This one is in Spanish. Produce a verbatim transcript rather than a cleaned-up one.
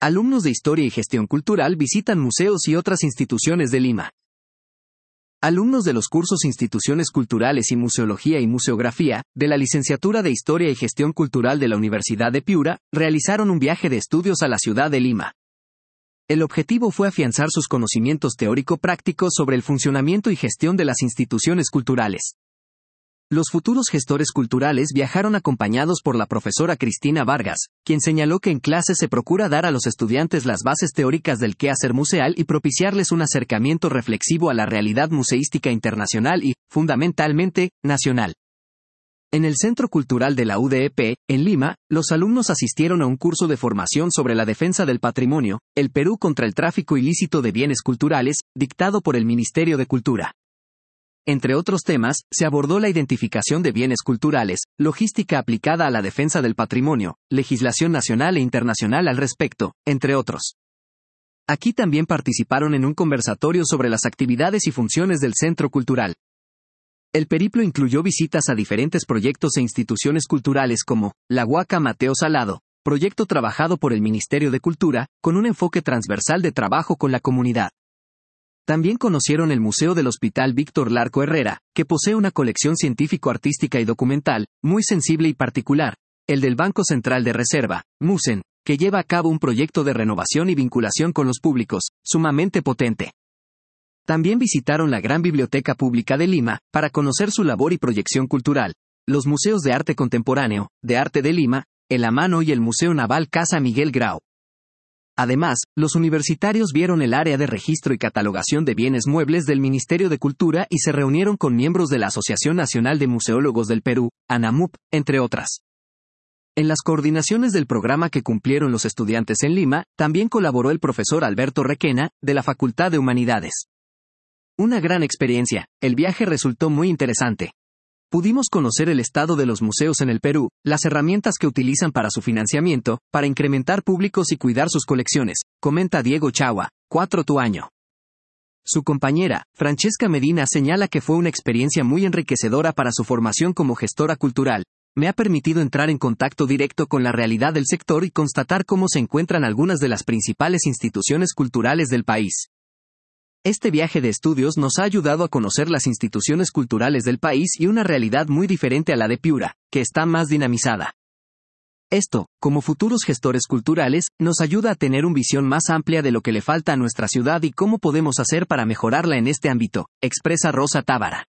Alumnos de Historia y Gestión Cultural visitan museos y otras instituciones de Lima. Alumnos de los cursos Instituciones Culturales y Museología y Museografía, de la Licenciatura de Historia y Gestión Cultural de la Universidad de Piura, realizaron un viaje de estudios a la ciudad de Lima. El objetivo fue afianzar sus conocimientos teórico-prácticos sobre el funcionamiento y gestión de las instituciones culturales. Los futuros gestores culturales viajaron acompañados por la profesora Cristina Vargas, quien señaló que en clase se procura dar a los estudiantes las bases teóricas del quehacer museal y propiciarles un acercamiento reflexivo a la realidad museística internacional y, fundamentalmente, nacional. En el Centro Cultural de la U D E P, en Lima, los alumnos asistieron a un curso de formación sobre la defensa del patrimonio, el Perú contra el tráfico ilícito de bienes culturales, dictado por el Ministerio de Cultura. Entre otros temas, se abordó la identificación de bienes culturales, logística aplicada a la defensa del patrimonio, legislación nacional e internacional al respecto, entre otros. Aquí también participaron en un conversatorio sobre las actividades y funciones del Centro Cultural. El periplo incluyó visitas a diferentes proyectos e instituciones culturales como la Huaca Mateo Salado, proyecto trabajado por el Ministerio de Cultura, con un enfoque transversal de trabajo con la comunidad. También conocieron el Museo del Hospital Víctor Larco Herrera, que posee una colección científico-artística y documental, muy sensible y particular, el del Banco Central de Reserva, MUCEN, que lleva a cabo un proyecto de renovación y vinculación con los públicos, sumamente potente. También visitaron la Gran Biblioteca Pública de Lima, para conocer su labor y proyección cultural, los museos de arte contemporáneo, de arte de Lima, el A Mano y el Museo Naval Casa Miguel Grau. Además, los universitarios vieron el área de registro y catalogación de bienes muebles del Ministerio de Cultura y se reunieron con miembros de la Asociación Nacional de Museólogos del Perú, ANAMUP, entre otras. En las coordinaciones del programa que cumplieron los estudiantes en Lima, también colaboró el profesor Alberto Requena, de la Facultad de Humanidades. Una gran experiencia, el viaje resultó muy interesante. Pudimos conocer el estado de los museos en el Perú, las herramientas que utilizan para su financiamiento, para incrementar públicos y cuidar sus colecciones, comenta Diego Chagua, cuatro tu año. Su compañera, Francesca Medina, señala que fue una experiencia muy enriquecedora para su formación como gestora cultural. Me ha permitido entrar en contacto directo con la realidad del sector y constatar cómo se encuentran algunas de las principales instituciones culturales del país. Este viaje de estudios nos ha ayudado a conocer las instituciones culturales del país y una realidad muy diferente a la de Piura, que está más dinamizada. Esto, como futuros gestores culturales, nos ayuda a tener una visión más amplia de lo que le falta a nuestra ciudad y cómo podemos hacer para mejorarla en este ámbito, expresa Rosa Tábara.